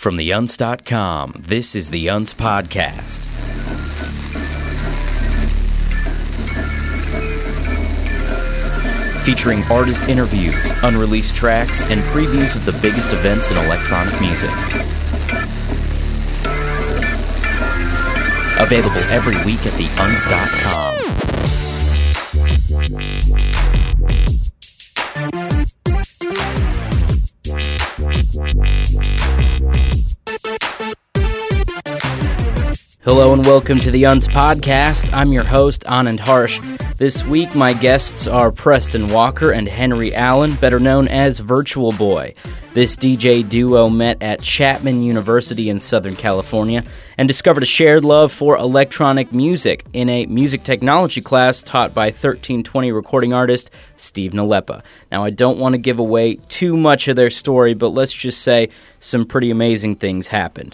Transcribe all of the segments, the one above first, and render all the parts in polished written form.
From theUnce.com, this is the Unce Podcast. Featuring artist interviews, unreleased tracks, and previews of the biggest events in electronic music. Available every week at theUnce.com. Hello and welcome to the Unce Podcast. I'm your host, Anand Harsh. This week, my guests are Preston Walker and Henry Allen, better known as Virtual Boy. This DJ duo met at Chapman University in Southern California and discovered a shared love for electronic music in a music technology class taught by 1320 recording artist Steve Nalepa. Now, I don't want to give away too much of their story, but let's just say some pretty amazing things happened.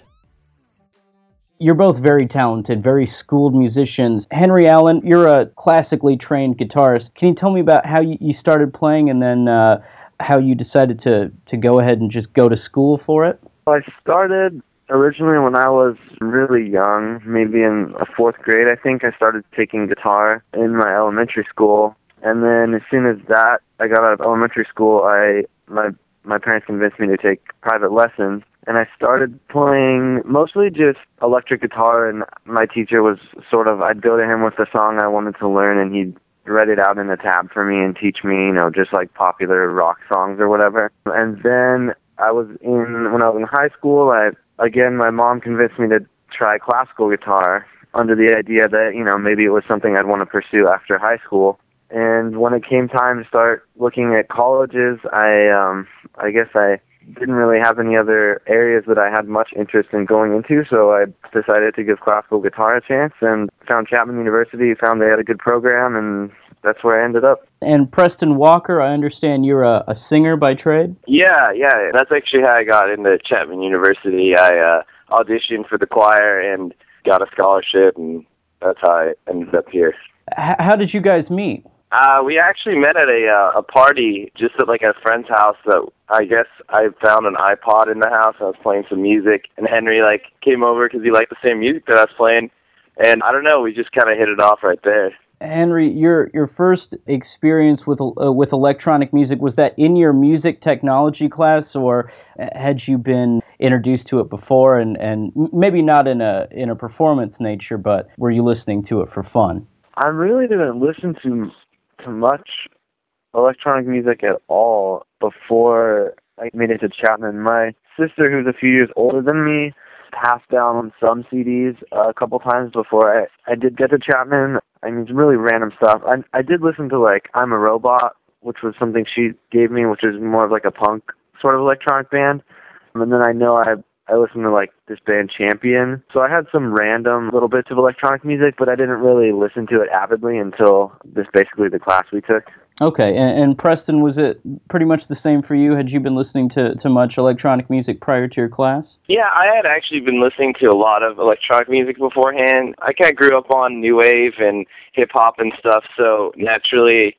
You're both very talented, very schooled musicians. Henry Allen, you're a classically trained guitarist. Can you tell me about how you started playing and then how you decided to go ahead and just go to school for it? I started originally when I was really young, maybe in fourth grade, I think. I started taking guitar in my elementary school. And then as soon as that, I got out of elementary school, my parents convinced me to take private lessons. And I started playing mostly just electric guitar, and my teacher was I'd go to him with the song I wanted to learn, and he'd write it out in a tab for me and teach me, just like popular rock songs or whatever. And then when I was in high school, my mom convinced me to try classical guitar under the idea that, maybe it was something I'd want to pursue after high school. And when it came time to start looking at colleges, I guess I didn't really have any other areas that I had much interest in going into, so I decided to give classical guitar a chance and found Chapman University, found they had a good program, and that's where I ended up. And Preston Walker, I understand you're a singer by trade? Yeah, that's actually how I got into Chapman University. I auditioned for the choir and got a scholarship, and that's how I ended up here. How did you guys meet? We actually met at a party just at a friend's house. That I guess I found an iPod in the house. I was playing some music, and Henry came over because he liked the same music that I was playing. And I don't know, we just kind of hit it off right there. Henry, your first experience with electronic music, was that in your music technology class, or had you been introduced to it before? And maybe not in a performance nature, but were you listening to it for fun? I really didn't listen to much electronic music at all before I made it to Chapman. My sister, who's a few years older than me, passed down some CDs a couple times before I did get to Chapman. I mean, it's really random stuff. I did listen to I'm a Robot, which was something she gave me, which is more of a punk sort of electronic band. And then I know I listened to this band Champion. So I had some random little bits of electronic music, but I didn't really listen to it avidly until basically the class we took. Okay, and Preston, was it pretty much the same for you? Had you been listening to much electronic music prior to your class? Yeah, I had actually been listening to a lot of electronic music beforehand. I kind of grew up on new wave and hip-hop and stuff, so naturally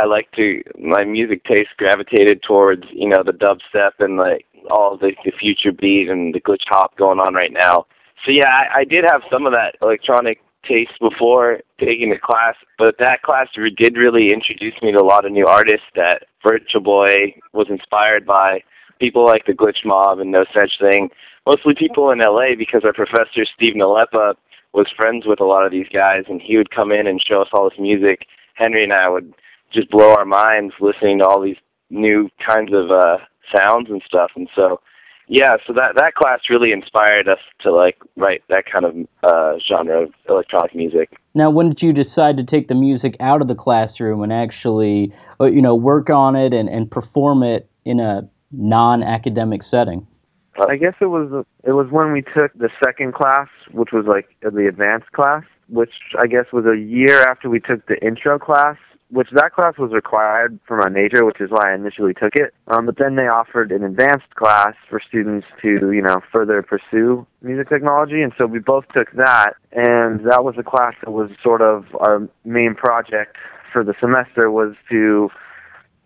my music taste gravitated towards, the dubstep and all the future beat and the glitch hop going on right now. So yeah, I did have some of that electronic taste before taking the class, but that class did really introduce me to a lot of new artists that Virtual Boy was inspired by, people like the Glitch Mob and No Such Thing, mostly people in LA, because our professor Steve Nalepa was friends with a lot of these guys, and he would come in and show us all this music. Henry and I would just blow our minds listening to all these new kinds of sounds and stuff. And so that class really inspired us to write that kind of genre of electronic music. Now, when did you decide to take the music out of the classroom and actually work on it and perform it in a non-academic setting? I guess it was when we took the second class, which was the advanced class, which I guess was a year after we took the intro class, which that class was required for my major, which is why I initially took it. But then they offered an advanced class for students to, further pursue music technology. And so we both took that, and that was a class that was sort of our main project for the semester, was to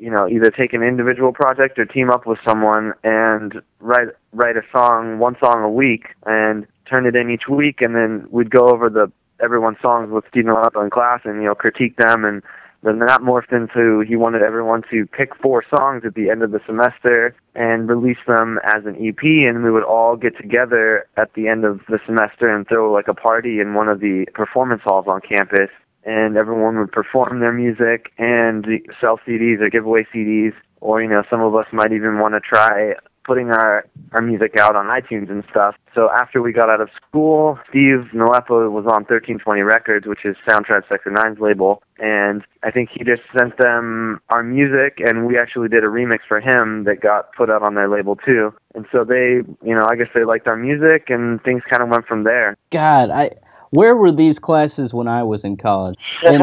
either take an individual project or team up with someone and write one song a week and turn it in each week, and then we'd go over everyone's songs with Stephen Aleppo in class and, critique them, and then that morphed into he wanted everyone to pick 4 songs at the end of the semester and release them as an EP, and we would all get together at the end of the semester and throw like a party in one of the performance halls on campus, and everyone would perform their music and sell CDs or give away CDs, or, some of us might even want to try putting our music out on iTunes and stuff. So after we got out of school, Steve Aleppo was on 1320 Records, which is Soundtrap Sector 9's label, and I think he just sent them our music, and we actually did a remix for him that got put out on their label too. And so they, I guess they liked our music, and things kind of went from there. God, where were these classes when I was in college?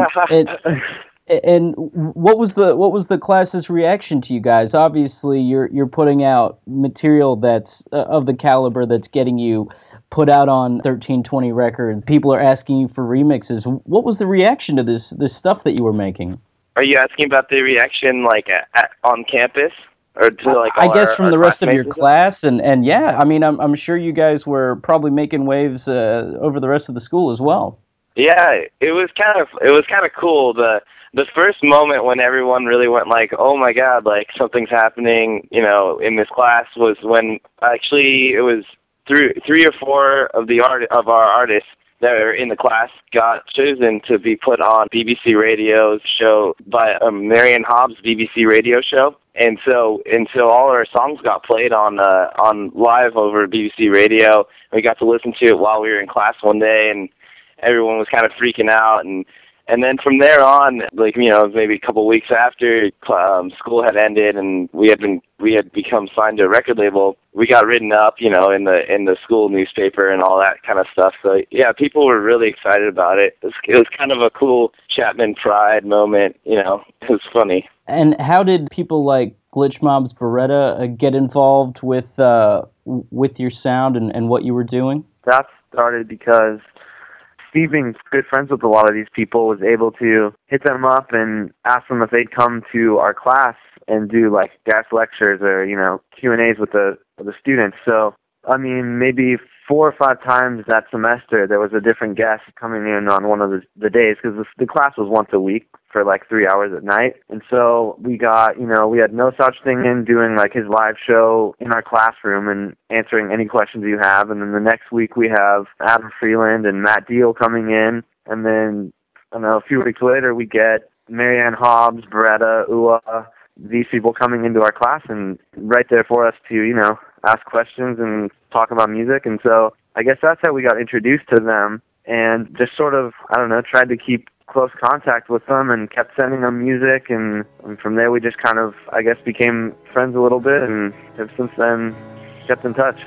And what was the class's reaction to you guys? Obviously, you're putting out material that's of the caliber that's getting you put out on 1320 Records. People are asking you for remixes. What was the reaction to this stuff that you were making? Are you asking about the reaction on campus? Or to, I guess from the rest of your class, and yeah, I mean, I'm sure you guys were probably making waves over the rest of the school as well. Yeah, it was kind of cool. The first moment when everyone really went like, oh my God, like something's happening, in this class was when actually it was 3 or 4 of our artists that are in the class got chosen to be put on BBC Radio's show by Marianne Hobbs' BBC radio show. And so all our songs got played on live over BBC Radio. We got to listen to it while we were in class one day, and everyone was kind of freaking out. And then from there on, maybe a couple of weeks after school had ended and we had become signed to a record label, we got written up, in the school newspaper and all that kind of stuff. So yeah, people were really excited about it. It was kind of a cool Chapman Pride moment. It was funny. And how did people like Glitch Mob's Beretta get involved with your sound and what you were doing? That started because Steve, being good friends with a lot of these people, was able to hit them up and ask them if they'd come to our class and do like guest lectures or, Q&As with the students. So, I mean, maybe 4 or 5 times that semester there was a different guest coming in on one of the days, because the class was once a week for like 3 hours at night. And so we got, we had No Such Thing in doing like his live show in our classroom and answering any questions you have. And then the next week we have Adam Freeland and Matt Deal coming in. And then, a few weeks later we get Marianne Hobbs, Beretta, Ua, these people coming into our class and right there for us to, ask questions and talk about music. And so I guess that's how we got introduced to them, and just sort of, tried to keep close contact with them and kept sending them music, and from there we just kind of, I guess, became friends a little bit and have since then kept in touch.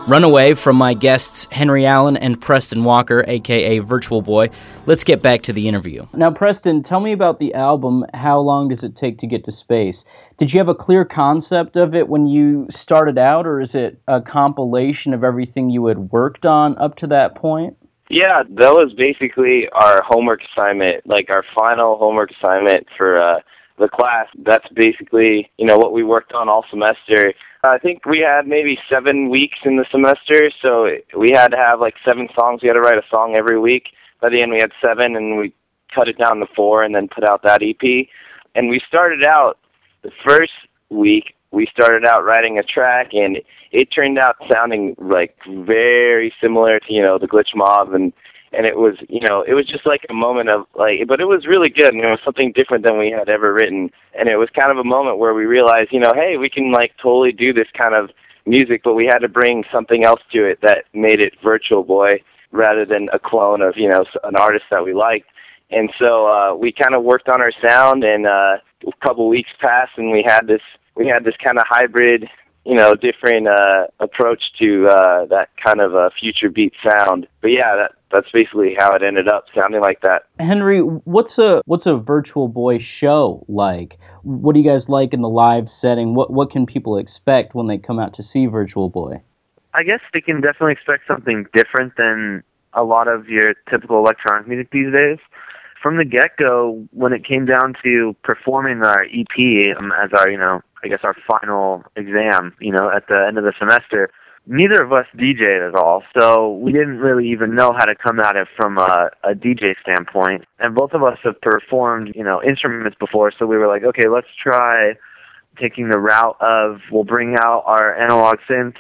Runaway from my guests Henry Allen and Preston Walker, aka Virtual Boy. Let's get back to the interview. Now, Preston, tell me about the album. How long does it take to get to space? Did you have a clear concept of it when you started out, or is it a compilation of everything you had worked on up to that point? Yeah, that was basically our homework assignment, like our final homework assignment for the class. That's basically, what we worked on all semester. I think we had maybe 7 weeks in the semester, so we had to have like 7 songs. We had to write a song every week. By the end, we had 7, and we cut it down to 4 and then put out that EP. And we started out, the first week, we started out writing a track, and it turned out sounding like very similar to, the Glitch Mob, and it was, it was just like a moment of but it was really good, and it was something different than we had ever written, and it was kind of a moment where we realized, hey, we can totally do this kind of music, but we had to bring something else to it that made it Virtual Boy rather than a clone of, an artist that we liked. And so we kind of worked on our sound, and a couple weeks passed, and we had this kind of hybrid, different approach to that kind of future beat sound. But yeah, that's basically how it ended up sounding like that. Henry, what's a Virtual Boy show like? What do you guys like in the live setting? What can people expect when they come out to see Virtual Boy? I guess they can definitely expect something different than a lot of your typical electronic music these days. From the get-go, when it came down to performing our EP as our, I guess our final exam, at the end of the semester, neither of us DJ'd at all, so we didn't really even know how to come at it from a DJ standpoint. And both of us have performed, instruments before, so we were like, okay, let's try taking the route of we'll bring out our analog synths,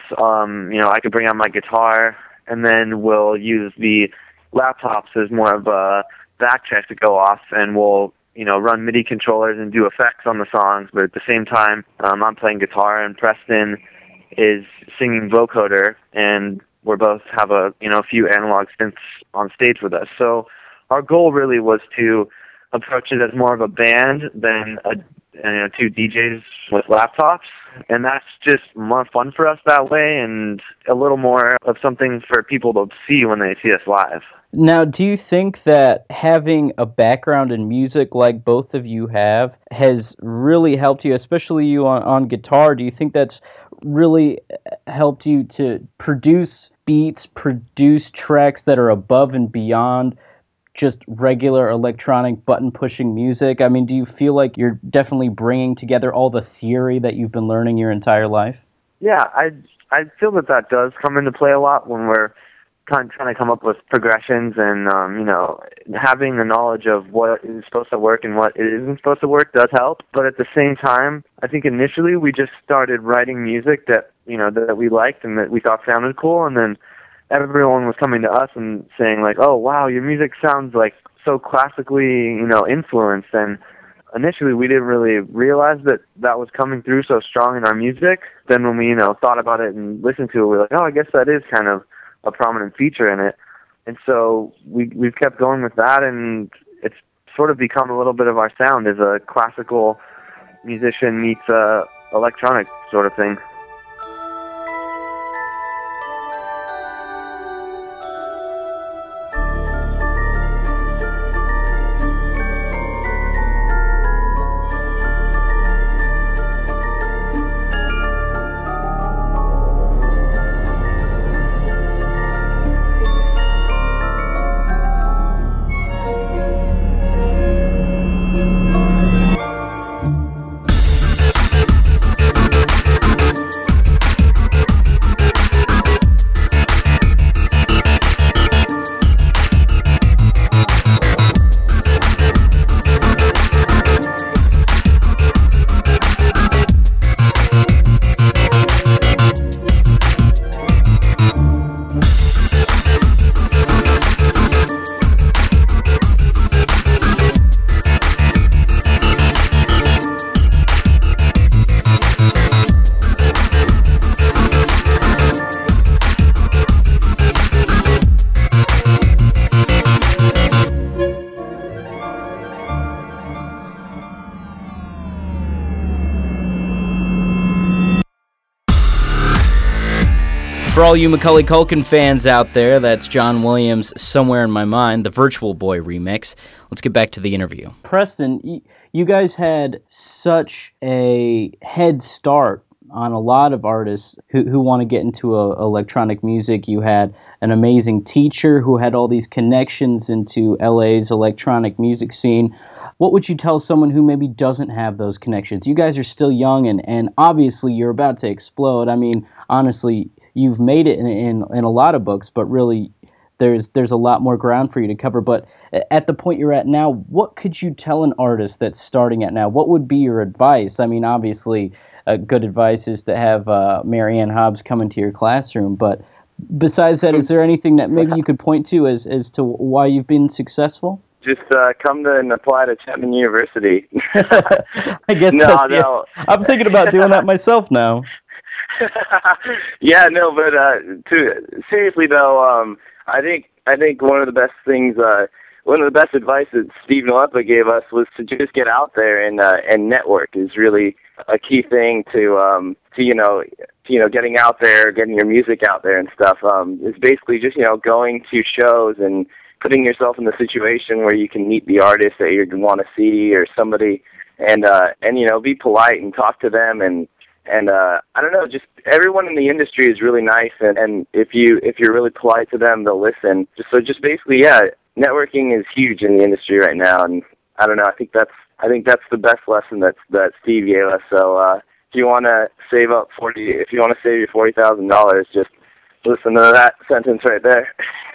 I could bring out my guitar, and then we'll use the laptops as more of a backcheck to go off, and we'll run MIDI controllers and do effects on the songs, but at the same time I'm playing guitar and Preston is singing vocoder, and we both have a few analog synths on stage with us. So our goal really was to approach it as more of a band than two DJs with laptops, and that's just more fun for us that way, and a little more of something for people to see when they see us live. Now, do you think that having a background in music like both of you have has really helped you, especially you on guitar? Do you think that's really helped you to produce beats, produce tracks that are above and beyond just regular electronic button-pushing music? I mean, do you feel like you're definitely bringing together all the theory that you've been learning your entire life? Yeah, I feel that does come into play a lot when we're trying to come up with progressions, and having the knowledge of what is supposed to work and what isn't supposed to work does help. But at the same time, I think initially we just started writing music that that we liked and that we thought sounded cool, and then everyone was coming to us and saying like, "Oh wow, your music sounds like so classically influenced." And initially we didn't really realize that was coming through so strong in our music. Then when we thought about it and listened to it, we were like, "Oh, I guess that is kind of a prominent feature in it." And so we've kept going with that, and it's sort of become a little bit of our sound as a classical musician meets electronic sort of thing. For all you Macaulay Culkin fans out there, that's John Williams' Somewhere in My Mind, the Virtual Boy remix. Let's get back to the interview. Preston, you guys had such a head start on a lot of artists who want to get into electronic music. You had an amazing teacher who had all these connections into LA's electronic music scene. What would you tell someone who maybe doesn't have those connections? You guys are still young, and obviously you're about to explode. I mean, honestly, you've made it in a lot of books, but really there's a lot more ground for you to cover. But at the point you're at now, what could you tell an artist that's starting at now? What would be your advice? I mean, obviously, good advice is to have Marianne Hobbs come into your classroom. But besides that, is there anything that maybe you could point to as to why you've been successful? Just come to and apply to Chapman University. I guess no. I'm thinking about doing that myself now. Yeah, no, but seriously though, I think one of the best things, one of the best advice that Steve Nalepa gave us was to just get out there and network is really a key thing to getting out there, getting your music out there and stuff. It's basically just going to shows and putting yourself in the situation where you can meet the artist that you want to see or somebody, and be polite and talk to them and I don't know, just everyone in the industry is really nice, and if you're really polite to them, they'll listen. Just basically, yeah, networking is huge in the industry right now, and I don't know, I think that's the best lesson that Steve gave us. So if you want to save your $40,000, just listen to that sentence right there.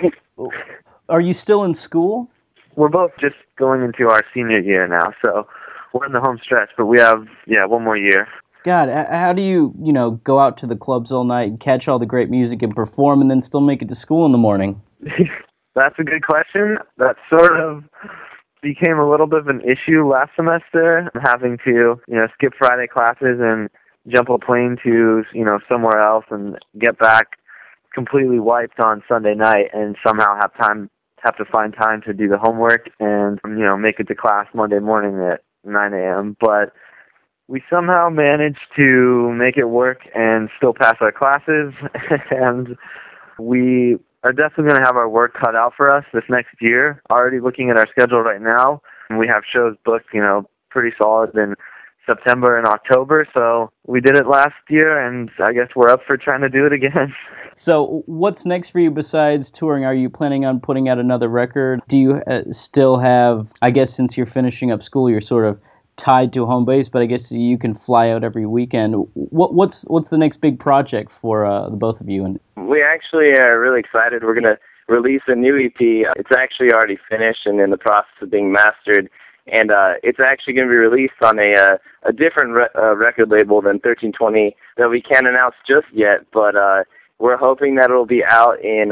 Are you still in school? We're both just going into our senior year now, so we're in the home stretch, but we have one more year. God, how do you go out to the clubs all night and catch all the great music and perform and then still make it to school in the morning? That's a good question. That sort of became a little bit of an issue last semester, having to, skip Friday classes and jump a plane to, somewhere else and get back completely wiped on Sunday night and somehow have to find time to do the homework and, make it to class Monday morning at 9 a.m. But we somehow managed to make it work and still pass our classes, and we are definitely going to have our work cut out for us this next year. Already looking at our schedule right now, and we have shows booked, pretty solid in September and October, so we did it last year, and I guess we're up for trying to do it again. So what's next for you besides touring? Are you planning on putting out another record? Do you still have, I guess since you're finishing up school, you're sort of tied to home base, but I guess you can fly out every weekend. What's the next big project for the both of you? And we actually are really excited. We're going to release a new EP. It's actually already finished and in the process of being mastered, and it's actually going to be released on a different record label than 1320 that we can't announce just yet, but we're hoping that it'll be out in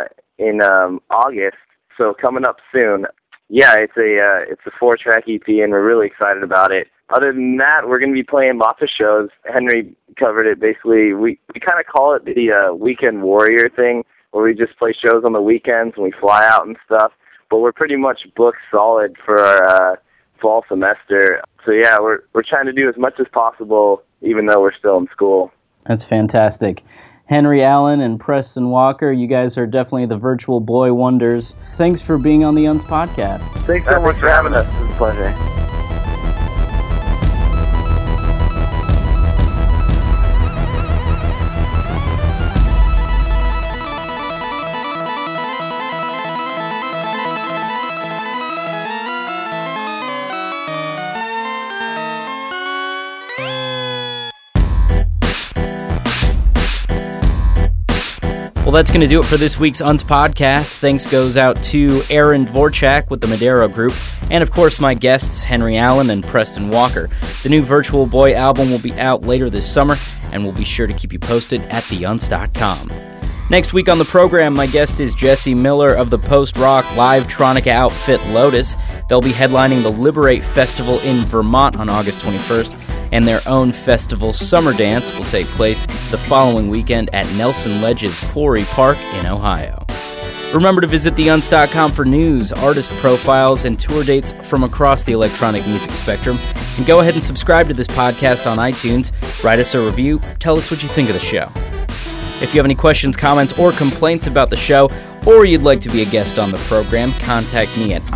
August, so coming up soon. Yeah, it's a 4-track EP, and we're really excited about it. Other than that, we're going to be playing lots of shows. Henry covered it. Basically, we kind of call it the weekend warrior thing, where we just play shows on the weekends and we fly out and stuff. But we're pretty much booked solid for our fall semester. So yeah, we're trying to do as much as possible, even though we're still in school. That's fantastic. Henry Allen and Preston Walker, you guys are definitely the virtual boy wonders. Thanks for being on the UNS podcast. Thanks so much for having us. It was a pleasure. Well, that's going to do it for this week's UNS podcast. Thanks goes out to Aaron Dvorchak with the Madero Group, and of course my guests, Henry Allen and Preston Walker. The new Virtual Boy album will be out later this summer, and we'll be sure to keep you posted at theuns.com. Next week on the program, my guest is Jesse Miller of the post-rock live-tronica outfit Lotus. They'll be headlining the Liberate Festival in Vermont on August 21st, and their own festival, Summer Dance, will take place the following weekend at Nelson Ledge's Quarry Park in Ohio. Remember to visit theuns.com for news, artist profiles, and tour dates from across the electronic music spectrum. And go ahead and subscribe to this podcast on iTunes, write us a review, tell us what you think of the show. If you have any questions, comments, or complaints about the show, or you'd like to be a guest on the program, contact me at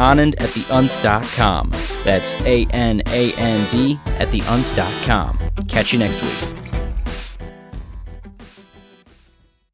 anand@theunst.com. That's ANAND at theunst.com. Catch you next week.